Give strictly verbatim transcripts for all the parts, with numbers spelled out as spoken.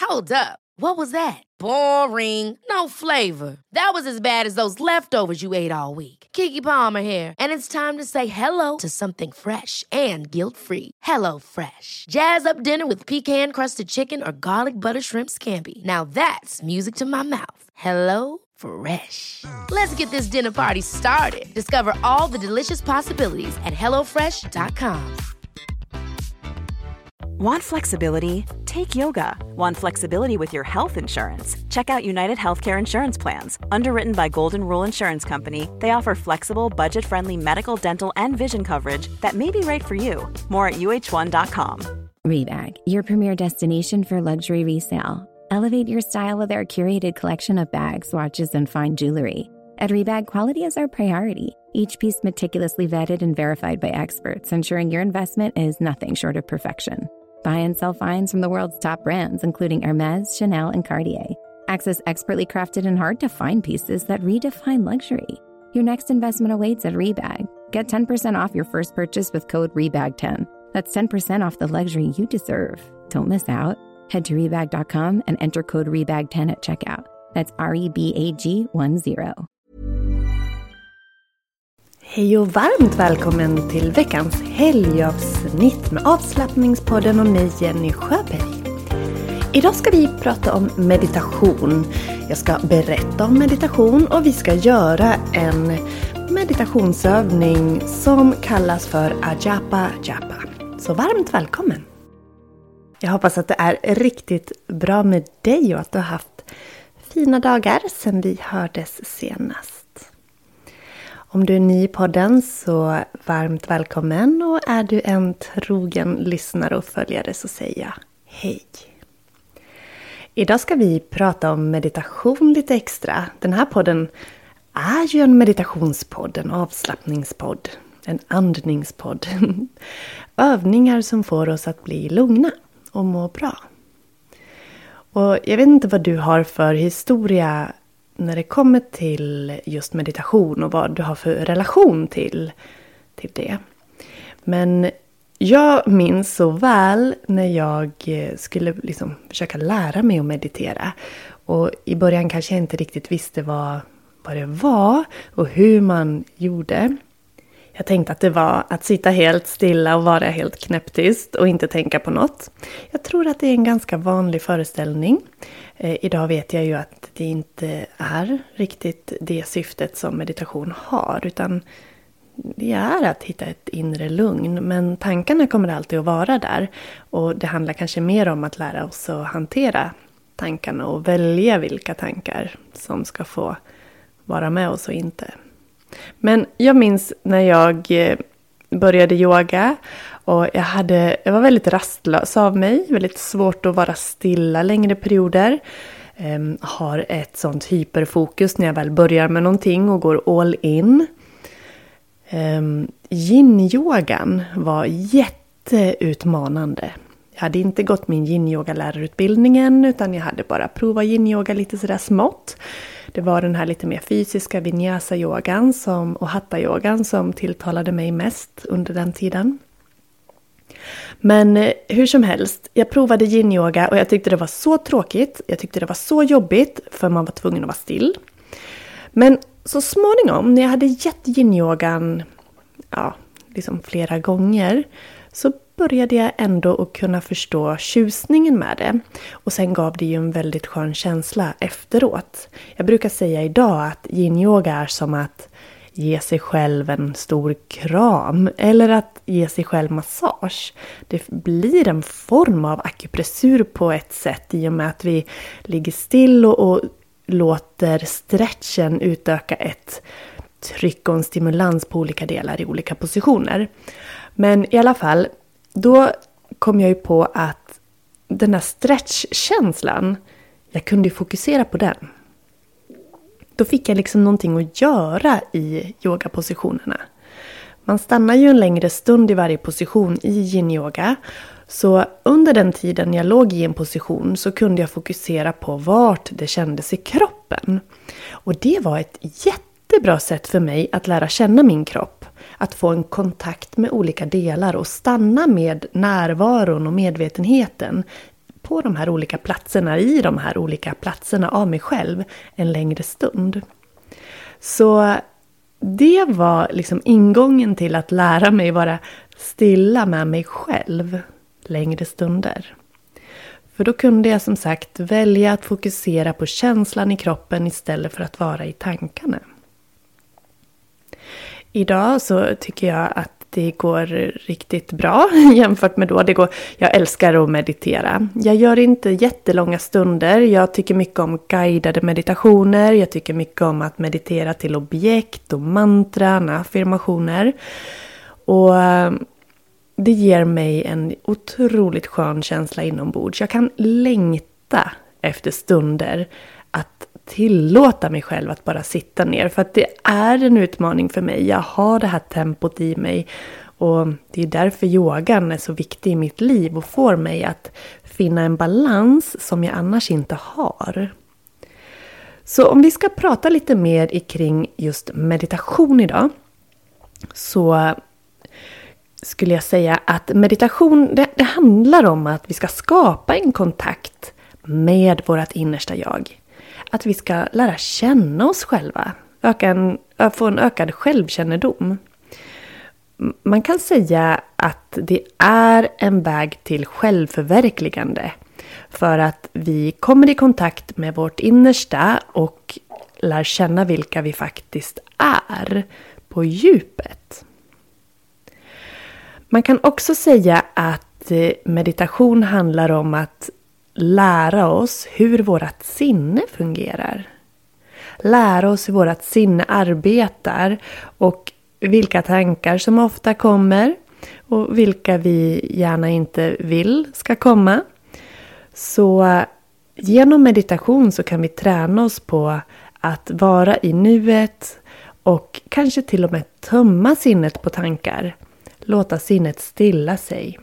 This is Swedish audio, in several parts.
Hold up. What was that? Boring. No flavor. That was as bad as those leftovers you ate all week. Keke Palmer here, and it's time to say hello to something fresh and guilt-free. Hello Fresh. Jazz up dinner with pecan-crusted chicken or garlic butter shrimp scampi. Now that's music to my mouth. Hello Fresh. Let's get this dinner party started. Discover all the delicious possibilities at hello fresh dot com. Want flexibility? Take yoga. Want flexibility with your health insurance? Check out United Healthcare Insurance Plans. Underwritten by Golden Rule Insurance Company, they offer flexible, budget-friendly medical, dental, and vision coverage that may be right for you. More at U H one dot com. Rebag, your premier destination for luxury resale. Elevate your style with our curated collection of bags, watches, and fine jewelry. At Rebag, quality is our priority. Each piece meticulously vetted and verified by experts, ensuring your investment is nothing short of perfection. Buy and sell finds from the world's top brands, including Hermes, Chanel, and Cartier. Access expertly crafted and hard-to-find pieces that redefine luxury. Your next investment awaits at Rebag. Get ten percent off your first purchase with code rebag ten. That's ten percent off the luxury you deserve. Don't miss out. Head to rebag dot com and enter code rebag ten at checkout. That's R E B A G one zero. Hej och varmt välkommen till veckans helgavsnitt med avslappningspodden och mig, Jenny Sjöberg. Idag ska vi prata om meditation. Jag ska berätta om meditation och vi ska göra en meditationsövning som kallas för Ajapa Japa. Så varmt välkommen! Jag hoppas att det är riktigt bra med dig och att du har haft fina dagar sedan vi hördes senast. Om du är ny i podden så varmt välkommen, och är du en trogen lyssnare och följare så säger jag hej. Idag ska vi prata om meditation lite extra. Den här podden är ju en meditationspodd, en avslappningspodd, en andningspodd. Övningar som får oss att bli lugna och må bra. Och jag vet inte vad du har för historia när det kommer till just meditation och vad du har för relation till, till det. Men jag minns så väl när jag skulle liksom försöka lära mig att meditera. Och i början kanske jag inte riktigt visste vad, vad det var och hur man gjorde. Jag tänkte att det var att sitta helt stilla och vara helt knäpptyst och inte tänka på något. Jag tror att det är en ganska vanlig föreställning. Eh, idag vet jag ju att det inte är riktigt det syftet som meditation har, utan det är att hitta ett inre lugn. Men tankarna kommer alltid att vara där, och det handlar kanske mer om att lära oss att hantera tankarna och välja vilka tankar som ska få vara med oss och inte. Men jag minns när jag började yoga och jag, hade, jag var väldigt rastlös av mig. Väldigt svårt att vara stilla längre perioder. Um, har ett sånt hyperfokus när jag väl börjar med någonting och går all in. Um, yin-yogan var jätteutmanande. Jag hade inte gått min yin-yoga-lärarutbildningen, utan jag hade bara provat yin-yoga lite sådär smått. Det var den här lite mer fysiska vinyasa-yogan som, och hatha-yogan som tilltalade mig mest under den tiden. Men eh, hur som helst, jag provade yin-yoga och jag tyckte det var så tråkigt. Jag tyckte det var så jobbigt för man var tvungen att vara still. Men så småningom när jag hade gett yin-yogan ja, liksom flera gånger så började jag ändå att kunna förstå tjusningen med det. Och sen gav det ju en väldigt skön känsla efteråt. Jag brukar säga idag att yin-yoga är som att ge sig själv en stor kram. Eller att ge sig själv massage. Det blir en form av akupressur på ett sätt i och med att vi ligger still och, och låter stretchen utöka ett tryck och en stimulans på olika delar i olika positioner. Men i alla fall, då kom jag ju på att den här stretchkänslan, jag kunde fokusera på den. Då fick jag liksom någonting att göra i yogapositionerna. Man stannar ju en längre stund i varje position i yin-yoga. Så under den tiden jag låg i en position så kunde jag fokusera på vart det kändes i kroppen. Och det var ett jättebra sätt för mig att lära känna min kropp. Att få en kontakt med olika delar och stanna med närvaron och medvetenheten på de här olika platserna, i de här olika platserna av mig själv en längre stund. Så det var liksom ingången till att lära mig vara stilla med mig själv längre stunder. För då kunde jag som sagt välja att fokusera på känslan i kroppen istället för att vara i tankarna. Idag så tycker jag att det går riktigt bra jämfört med då. Det går, jag älskar att meditera. Jag gör inte jättelånga stunder. Jag tycker mycket om guidade meditationer. Jag tycker mycket om att meditera till objekt och mantran, affirmationer. Och det ger mig en otroligt skön känsla inombords. Jag kan längta efter stunder att tillåta mig själv att bara sitta ner. För att det är en utmaning för mig. Jag har det här tempot i mig. Och det är därför yogan är så viktig i mitt liv. Och får mig att finna en balans som jag annars inte har. Så om vi ska prata lite mer kring just meditation idag. Så skulle jag säga att meditation, det, det handlar om att vi ska skapa en kontakt med vårt innersta jag. Att vi ska lära känna oss själva. Öka en, få en ökad självkännedom. Man kan säga att det är en väg till självförverkligande. För att vi kommer i kontakt med vårt innersta och lär känna vilka vi faktiskt är på djupet. Man kan också säga att meditation handlar om att lära oss hur vårt sinne fungerar. Lära oss hur vårt sinne arbetar och vilka tankar som ofta kommer och vilka vi gärna inte vill ska komma. Så genom meditation så kan vi träna oss på att vara i nuet och kanske till och med tömma sinnet på tankar. Låta sinnet stilla sig.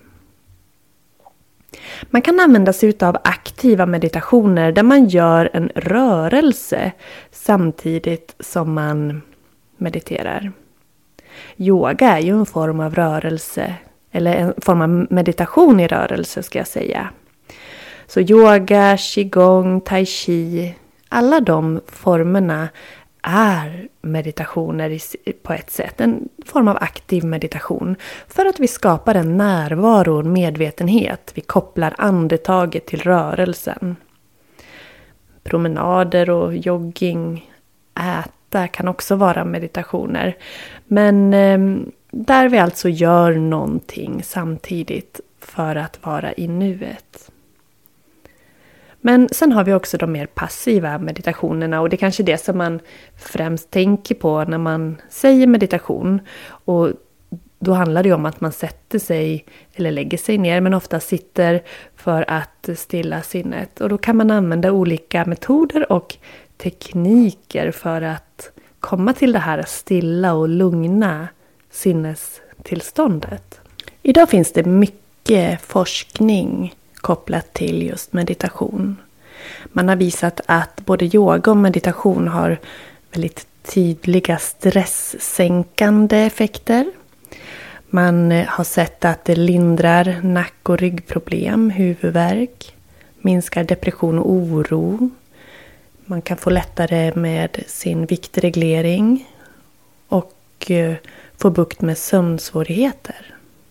Man kan använda sig av aktiva meditationer där man gör en rörelse samtidigt som man mediterar. Yoga är ju en form av rörelse, eller en form av meditation i rörelse ska jag säga. Så yoga, qigong, tai chi, alla de formerna är meditationer på ett sätt. En form av aktiv meditation. För att vi skapar en närvaro och medvetenhet. Vi kopplar andetaget till rörelsen. Promenader och jogging, äta kan också vara meditationer. Men eh, där vi alltså gör någonting samtidigt för att vara i nuet. Men sen har vi också de mer passiva meditationerna och det är kanske det som man främst tänker på när man säger meditation. Och då handlar det om att man sätter sig eller lägger sig ner men ofta sitter för att stilla sinnet. Och då kan man använda olika metoder och tekniker för att komma till det här stilla och lugna sinnestillståndet. Idag finns det mycket forskning kopplat till just meditation. Man har visat att både yoga och meditation har väldigt tydliga stresssänkande effekter. Man har sett att det lindrar nack- och ryggproblem, huvudvärk, minskar depression och oro. Man kan få lättare med sin viktreglering och få bukt med sömnsvårigheter.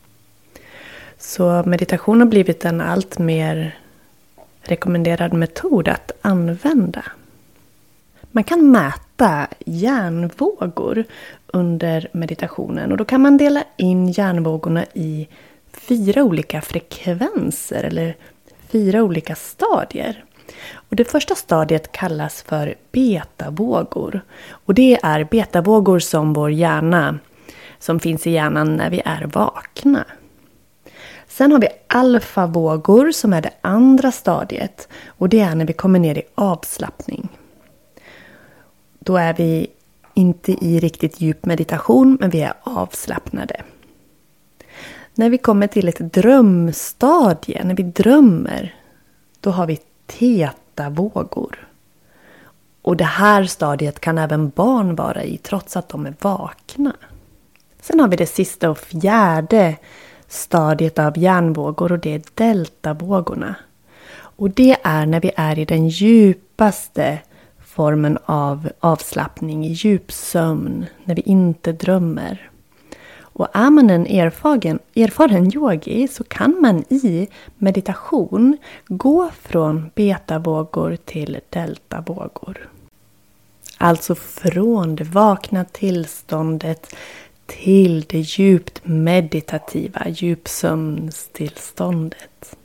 Så meditation har blivit en allt mer rekommenderad metod att använda. Man kan mäta hjärnvågor under meditationen och då kan man dela in hjärnvågorna i fyra olika frekvenser eller fyra olika stadier. Och det första stadiet kallas för betavågor och det är betavågor som vår hjärna, som finns i hjärnan när vi är vakna. Sen har vi alfavågor som är det andra stadiet och det är när vi kommer ner i avslappning. Då är vi inte i riktigt djup meditation men vi är avslappnade. När vi kommer till ett drömstadie, när vi drömmer, då har vi tetavågor. Och det här stadiet kan även barn vara i trots att de är vakna. Sen har vi det sista och fjärde stadiet av hjärnvågor och det är deltavågorna. Och det är när vi är i den djupaste formen av avslappning, i djupsömn, när vi inte drömmer. Och är man en erfaren, erfaren yogi så kan man i meditation gå från betavågor till deltavågor. Alltså från det vakna tillståndet till det djupt meditativa djupsömnstillståndet.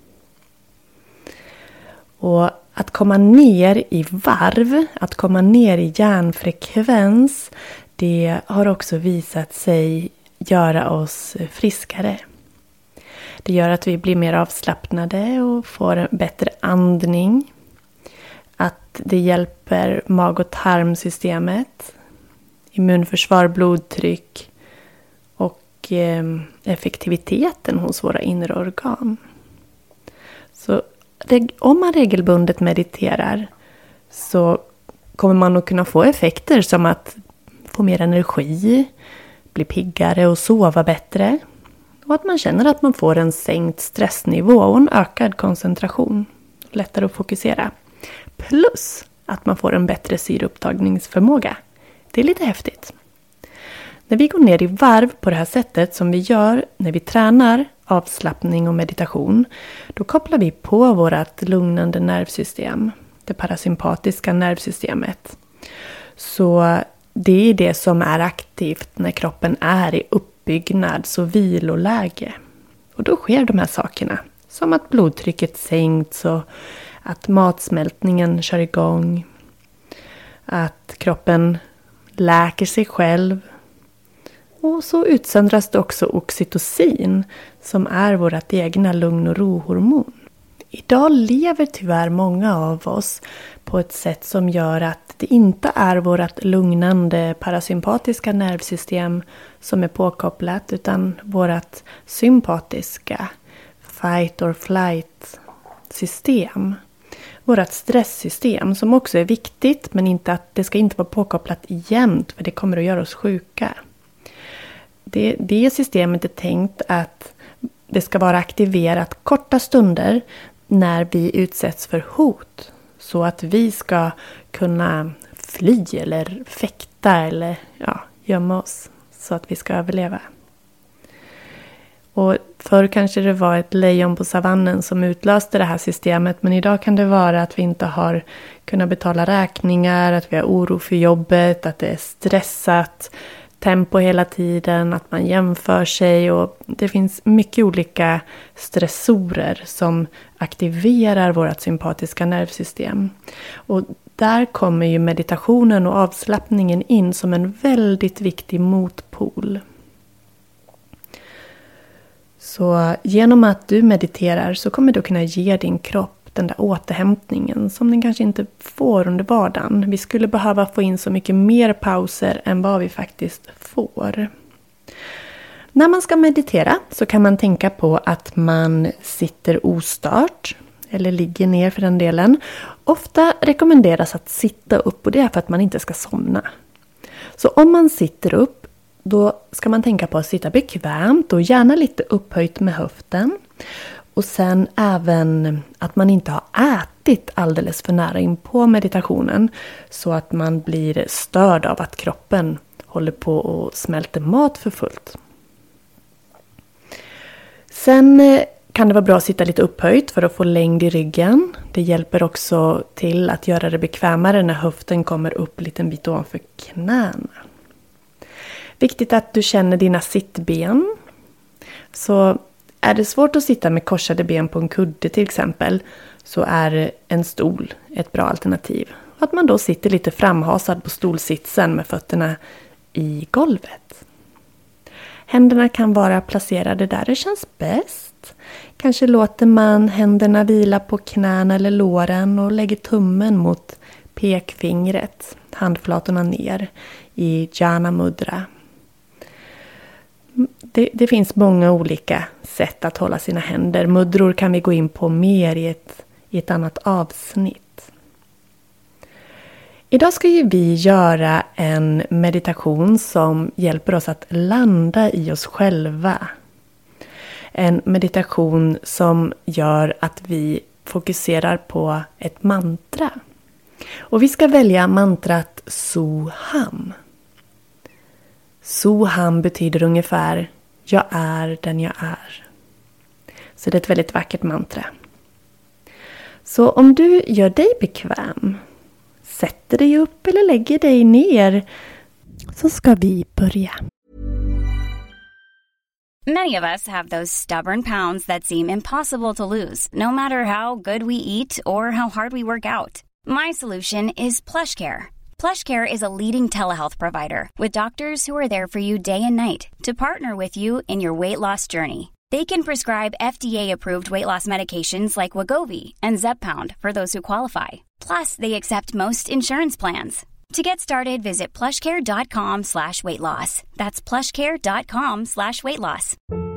Och att komma ner i varv, att komma ner i hjärnfrekvens, det har också visat sig göra oss friskare. Det gör att vi blir mer avslappnade och får en bättre andning. Att det hjälper mag- och tarmsystemet, immunförsvar, blodtryck och eh, effektiviteten hos våra inre organ. Så om man regelbundet mediterar så kommer man att kunna få effekter som att få mer energi, bli piggare och sova bättre. Och att man känner att man får en sänkt stressnivå och en ökad koncentration. Lättare att fokusera. Plus att man får en bättre syreupptagningsförmåga. Det är lite häftigt. När vi går ner i varv på det här sättet som vi gör när vi tränar avslappning och meditation, då kopplar vi på vårt lugnande nervsystem, det parasympatiska nervsystemet. Så det är det som är aktivt när kroppen är i uppbyggnads- och viloläge. Och då sker de här sakerna, som att blodtrycket sänks och att matsmältningen kör igång, att kroppen läker sig själv. Och så utsöndras det också oxytocin som är vårt egna lugn- och rohormon. Idag lever tyvärr många av oss på ett sätt som gör att det inte är vårt lugnande parasympatiska nervsystem som är påkopplat utan vårt sympatiska fight or flight system. Vårt stresssystem som också är viktigt men inte att det ska inte vara påkopplat jämt för det kommer att göra oss sjuka. Det, det systemet är tänkt att det ska vara aktiverat korta stunder när vi utsätts för hot. Så att vi ska kunna fly eller fäkta eller ja, gömma oss så att vi ska överleva. Och förr kanske det var ett lejon på savannen som utlöste det här systemet. Men idag kan det vara att vi inte har kunnat betala räkningar, att vi har oro för jobbet, att det är stressat. Tempo hela tiden, att man jämför sig och det finns mycket olika stressorer som aktiverar vårt sympatiska nervsystem. Och där kommer ju meditationen och avslappningen in som en väldigt viktig motpol. Så genom att du mediterar så kommer du kunna ge din kropp den där återhämtningen som den kanske inte får under vardagen. Vi skulle behöva få in så mycket mer pauser än vad vi faktiskt får. När man ska meditera så kan man tänka på att man sitter ostört eller ligger ner för den delen. Ofta rekommenderas att sitta upp och det är för att man inte ska somna. Så om man sitter upp då ska man tänka på att sitta bekvämt och gärna lite upphöjt med höften. Och sen även att man inte har ätit alldeles för nära in på meditationen. Så att man blir störd av att kroppen håller på och smälter mat för fullt. Sen kan det vara bra att sitta lite upphöjt för att få längd i ryggen. Det hjälper också till att göra det bekvämare när höften kommer upp en liten bit ovanför knäna. Viktigt att du känner dina sittben. Så är det svårt att sitta med korsade ben på en kudde till exempel så är en stol ett bra alternativ. Att man då sitter lite framhasad på stolsitsen med fötterna i golvet. Händerna kan vara placerade där det känns bäst. Kanske låter man händerna vila på knäna eller låren och lägger tummen mot pekfingret, handflatorna ner i Jhana Mudra. Det, det finns många olika sätt att hålla sina händer. Mudror kan vi gå in på mer i ett, i ett annat avsnitt. Idag ska ju vi göra en meditation som hjälper oss att landa i oss själva. En meditation som gör att vi fokuserar på ett mantra. Och vi ska välja mantrat Soham. Soham betyder ungefär jag är den jag är. Så det är ett väldigt vackert mantra. Så om du gör dig bekväm, sätter dig upp eller lägger dig ner, så ska vi börja. Many of us have those stubborn pounds that seem impossible to lose, no matter how good we eat or how hard we work out. My solution is PlushCare. PlushCare is a leading telehealth provider with doctors who are there for you day and night to partner with you in your weight loss journey. They can prescribe F D A-approved weight loss medications like Wegovy and Zepbound for those who qualify. Plus, they accept most insurance plans. To get started, visit plushcare.com slash weight loss. That's plushcare.com slash weight loss.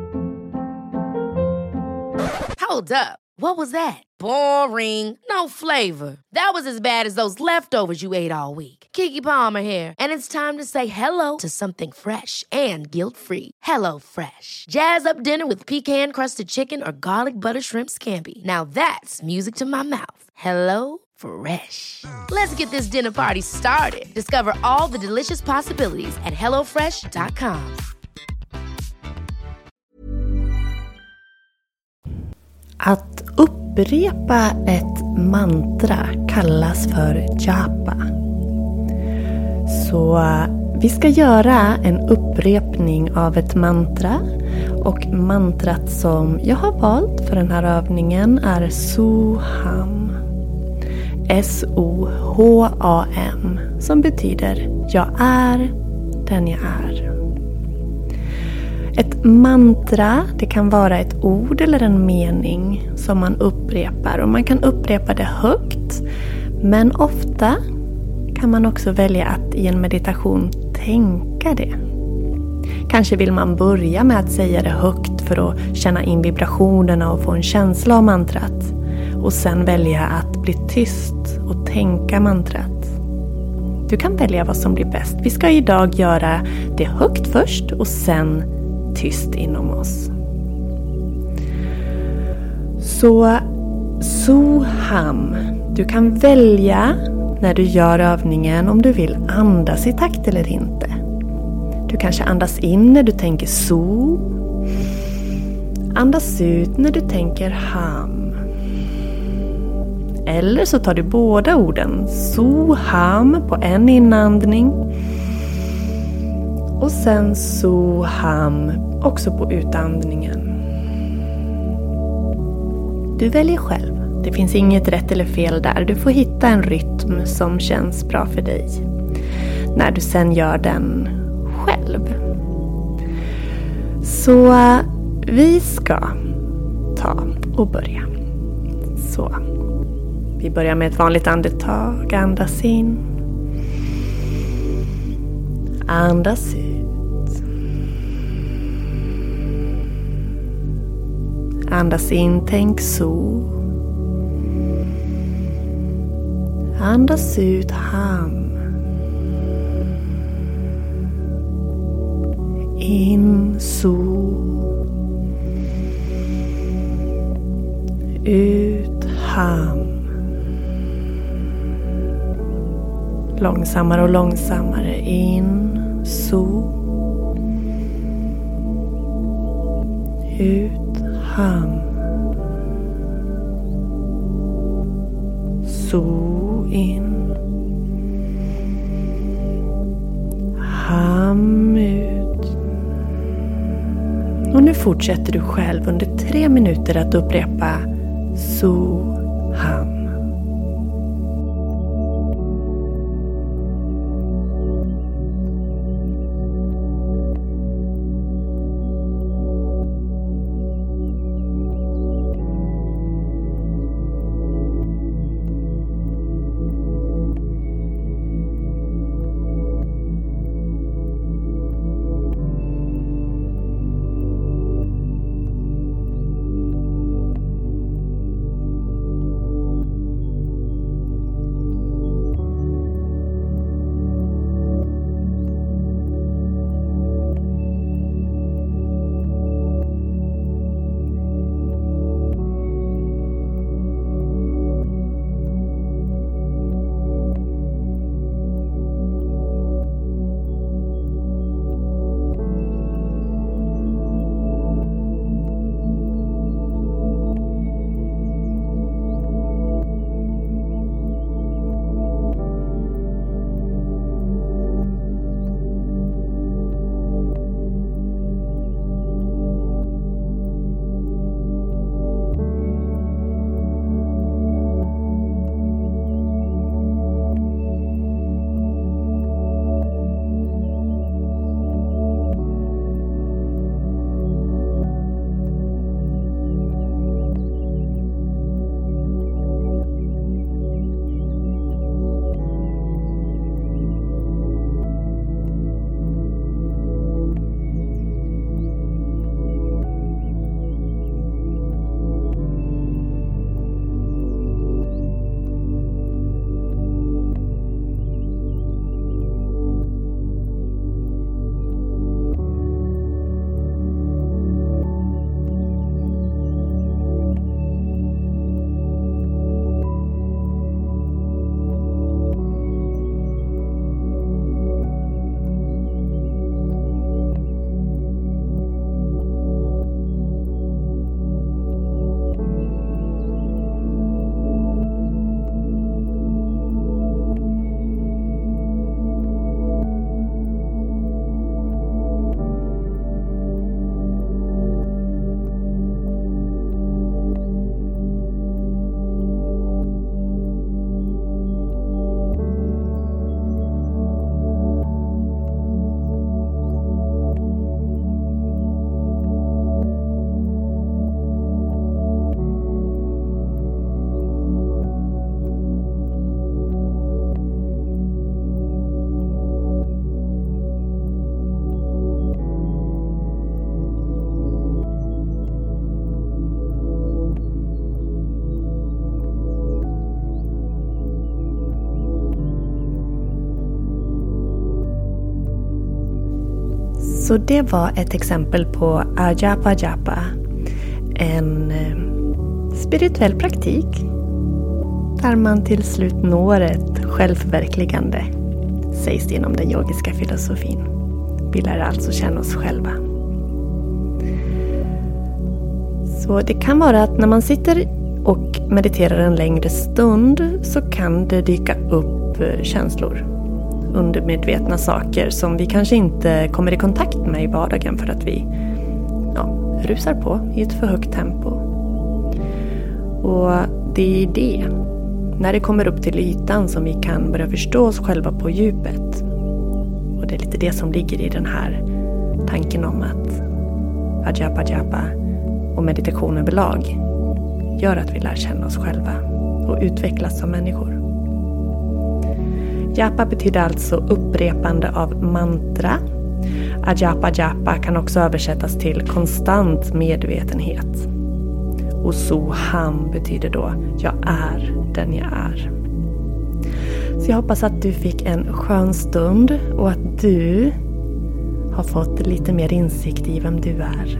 Hold up. What was that? Boring. No flavor. That was as bad as those leftovers you ate all week. Keke Palmer here, and it's time to say hello to something fresh and guilt-free. Hello Fresh. Jazz up dinner with pecan-crusted chicken or garlic butter shrimp scampi. Now that's music to my mouth. Hello Fresh. Let's get this dinner party started. Discover all the delicious possibilities at hello fresh dot com. Att upprepa ett mantra kallas för japa. Så vi ska göra en upprepning av ett mantra. Och mantrat som jag har valt för den här övningen är Soham. S O H A M, som betyder jag är den jag är. Ett mantra, det kan vara ett ord eller en mening som man upprepar. Och man kan upprepa det högt, men ofta kan man också välja att i en meditation tänka det. Kanske vill man börja med att säga det högt för att känna in vibrationerna och få en känsla av mantrat. Och sen välja att bli tyst och tänka mantrat. Du kan välja vad som blir bäst. Vi ska idag göra det högt först och sen tyst inom oss. Så Soham. Du kan välja när du gör övningen om du vill andas i takt eller inte. Du kanske andas in när du tänker so. Andas ut när du tänker ham. Eller så tar du båda orden Soham på en inandning. Och sen Soham också på utandningen. Du väljer själv. Det finns inget rätt eller fel där. Du får hitta en rytm som känns bra för dig. När du sen gör den själv. Så vi ska ta och börja. Så. Vi börjar med ett vanligt andetag. Andas in. Andas ut. Andas in, tänk så. Andas ut, ham. In, så. Ut, ham. Långsammare och långsammare. In, så. Ut, ham. Så, in. Ham, ut. Och nu fortsätter du själv under tre minuter att upprepa så, ham. Så det var ett exempel på Ajapa Ajapa. En spirituell praktik där man till slut når ett självförverkligande, sägs det inom den yogiska filosofin. Vi lär alltså känna oss själva. Så det kan vara att när man sitter och mediterar en längre stund så kan det dyka upp känslor, undermedvetna saker som vi kanske inte kommer i kontakt med i vardagen för att vi ja, rusar på i ett för högt tempo. Och det är det, när det kommer upp till ytan, som vi kan börja förstå oss själva på djupet. Och det är lite det som ligger i den här tanken om att Ajapa Ajapa och meditation överlag gör att vi lär känna oss själva och utvecklas som människor. Japa betyder alltså upprepande av mantra. Ajapa Ajapa kan också översättas till konstant medvetenhet. Och Soham betyder då jag är den jag är. Så jag hoppas att du fick en skön stund och att du har fått lite mer insikt i vem du är.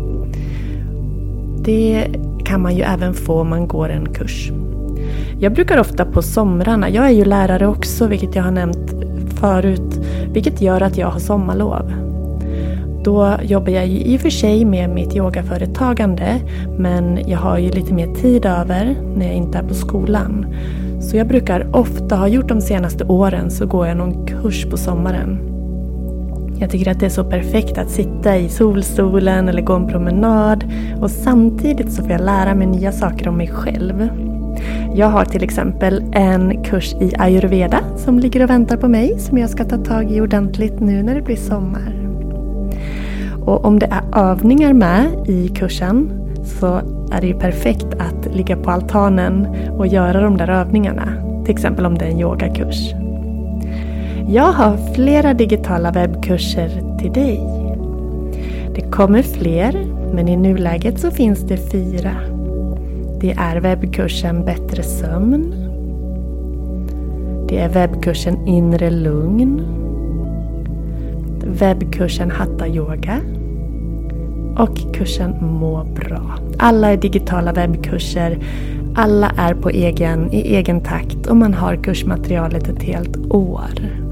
Det kan man ju även få om man går en kurs. Jag brukar ofta på somrarna, jag är ju lärare också, vilket jag har nämnt förut, vilket gör att jag har sommarlov. Då jobbar jag ju i och för sig med mitt yogaföretagande, men jag har ju lite mer tid över när jag inte är på skolan. Så jag brukar ofta, ha gjort de senaste åren, så går jag någon kurs på sommaren. Jag tycker att det är så perfekt att sitta i solstolen eller gå en promenad, och samtidigt så får jag lära mig nya saker om mig själv. Jag har till exempel en kurs i ayurveda som ligger och väntar på mig, som jag ska ta tag i ordentligt nu när det blir sommar. Och om det är övningar med i kursen så är det ju perfekt att ligga på altanen och göra de där övningarna. Till exempel om det är en yogakurs. Jag har flera digitala webbkurser till dig. Det kommer fler, men i nuläget så finns det fyra. Det är webbkursen Bättre sömn. Det är webbkursen Inre lugn. Webbkursen Hatha yoga. Och kursen Må bra. Alla är digitala webbkurser. Alla är på egen, i egen takt, och man har kursmaterialet ett helt år.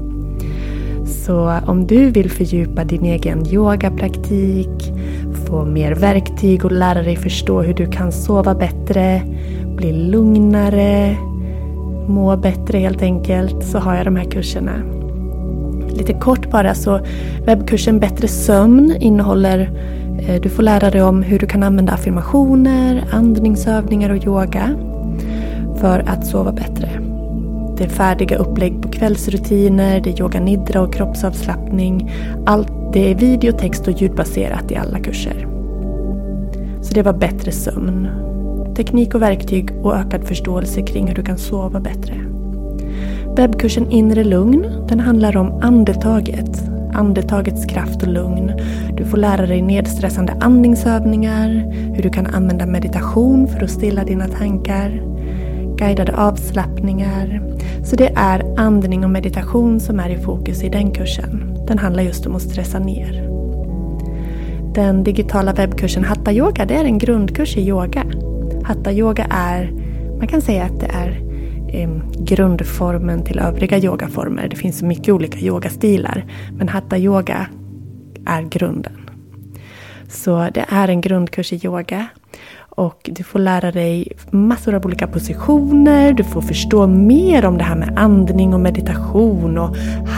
Så om du vill fördjupa din egen yogapraktik, få mer verktyg och lära dig förstå hur du kan sova bättre, bli lugnare, må bättre helt enkelt, så har jag de här kurserna. Lite kort bara, så webbkursen Bättre sömn innehåller, du får lära dig om hur du kan använda affirmationer, andningsövningar och yoga för att sova bättre. Det är färdiga upplägg på kvällsrutiner, det är yoga nidra och kroppsavslappning. Allt det är video, text och ljudbaserat i alla kurser. Så det var Bättre sömn. Teknik och verktyg och ökad förståelse kring hur du kan sova bättre. Webbkursen Inre lugn, den handlar om andetaget. Andetagets kraft och lugn. Du får lära dig nedstressande andningsövningar, hur du kan använda meditation för att stilla dina tankar, guidade avslappningar. Så det är andning och meditation som är i fokus i den kursen. Den handlar just om att stressa ner. Den digitala webbkursen Hatha yoga, det är en grundkurs i yoga. Hatha yoga är, man kan säga att det är eh, grundformen till övriga yogaformer. Det finns så mycket olika yogastilar, men Hatha yoga är grunden. Så det är en grundkurs i yoga. Och du får lära dig massor av olika positioner. Du får förstå mer om det här med andning och meditation och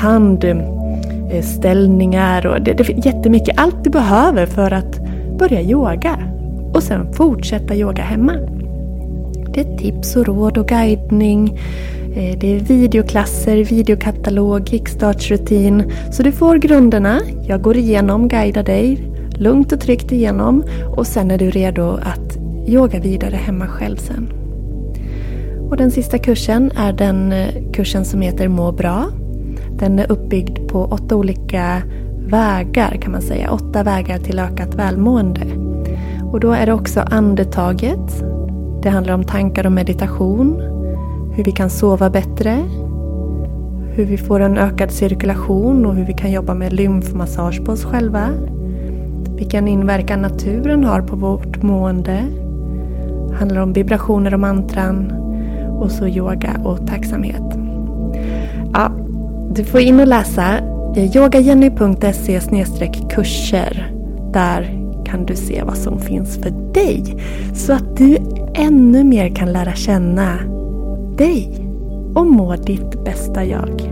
handställningar. Och det, det är jättemycket. Allt du behöver för att börja yoga. Och sen fortsätta yoga hemma. Det är tips och råd och guidning. Det är videoklasser, videokatalog, kickstartsrutin. Så du får grunderna. Jag går igenom, guidar dig. Lugnt och tryggt igenom. Och sen är du redo att yoga vidare hemma själv sen. Och den sista kursen är den kursen som heter Må bra. Den är uppbyggd på åtta olika vägar, kan man säga. Åtta vägar till ökat välmående. Och då är det också andetaget. Det handlar om tankar och meditation. Hur vi kan sova bättre. hur vi får en ökad cirkulation och hur vi kan jobba med lymfmassage på oss själva. Vilken inverkan naturen har på vårt mående. Handlar om vibrationer och mantran. Och så yoga och tacksamhet. Ja, du får in och läsa yogajenny punkt se slash kurser. Där kan du se vad som finns för dig. Så att du ännu mer kan lära känna dig och må ditt bästa jag.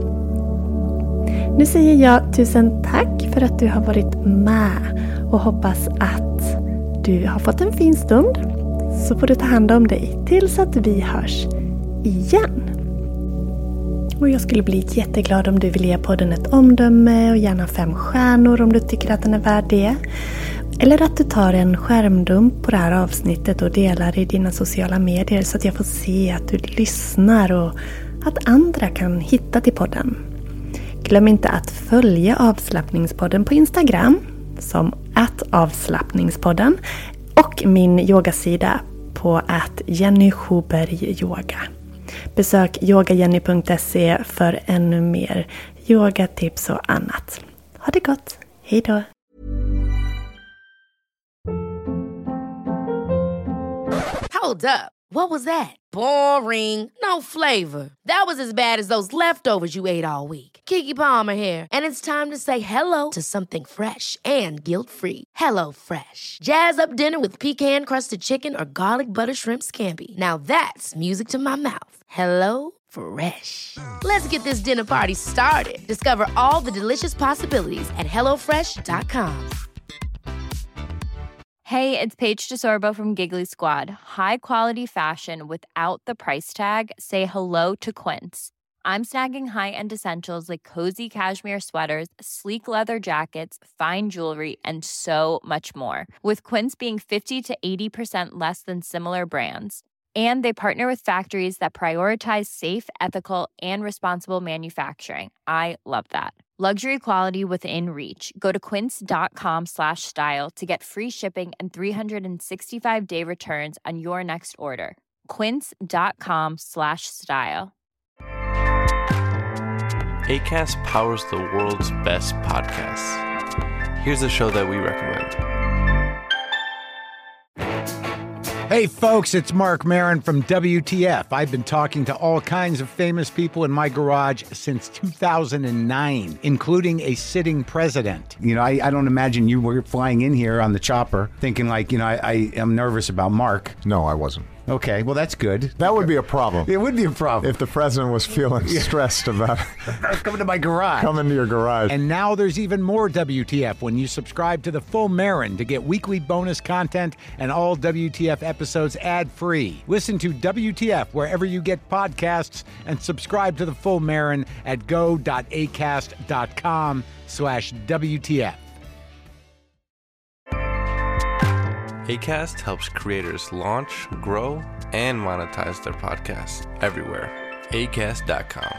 Nu säger jag tusen tack för att du har varit med och hoppas att du har fått en fin stund. Så får du ta hand om dig tills att vi hörs igen. Och jag skulle bli jätteglad om du vill ge podden ett omdöme och gärna fem stjärnor om du tycker att den är värd det. Eller att du tar en skärmdump på det här avsnittet och delar i dina sociala medier så att jag får se att du lyssnar och att andra kan hitta till podden. Glöm inte att följa avslappningspodden på Instagram som at avslappningspodden och min yogasida på at Jenny Schuberg yoga. Besök yogajenny punkt se för ännu mer yogatips och annat. Ha det gott. Hej då! Hold up. What was that? Boring. No flavor. That was as bad as those leftovers you ate all week. Keke Palmer here, and it's time to say hello to something fresh and guilt-free. Hello Fresh. Jazz up dinner with pecan-crusted chicken or garlic butter shrimp scampi. Now that's music to my mouth. Hello Fresh. Let's get this dinner party started. Discover all the delicious possibilities at hello fresh dot com. Hey, it's Paige DeSorbo from Giggly Squad. High quality fashion without the price tag. Say hello to Quince. I'm snagging high-end essentials like cozy cashmere sweaters, sleek leather jackets, fine jewelry, and so much more. With Quince being fifty to eighty percent less than similar brands. And they partner with factories that prioritize safe, ethical, and responsible manufacturing. I love that. Luxury quality within reach. Go to quince.com slash style to get free shipping and three sixty-five day returns on your next order. Quince.com slash style. Acast powers the world's best podcasts. Here's a show that we recommend. Hey folks, it's Mark Maron from W T F. I've been talking to all kinds of famous people in my garage since two thousand nine, including a sitting president. You know, I, I don't imagine you were flying in here on the chopper thinking like, you know, I, I am nervous about Mark. No, I wasn't. Okay, well, that's good. That would be a problem. It would be a problem. If the president was feeling yeah. stressed about coming to my garage. Come into your garage. And now there's even more W T F when you subscribe to the full Marin to get weekly bonus content and all W T F episodes ad-free. Listen to W T F wherever you get podcasts and subscribe to the full Marin at go.acast.com slash WTF. Acast helps creators launch, grow, and monetize their podcasts everywhere. Acast dot com.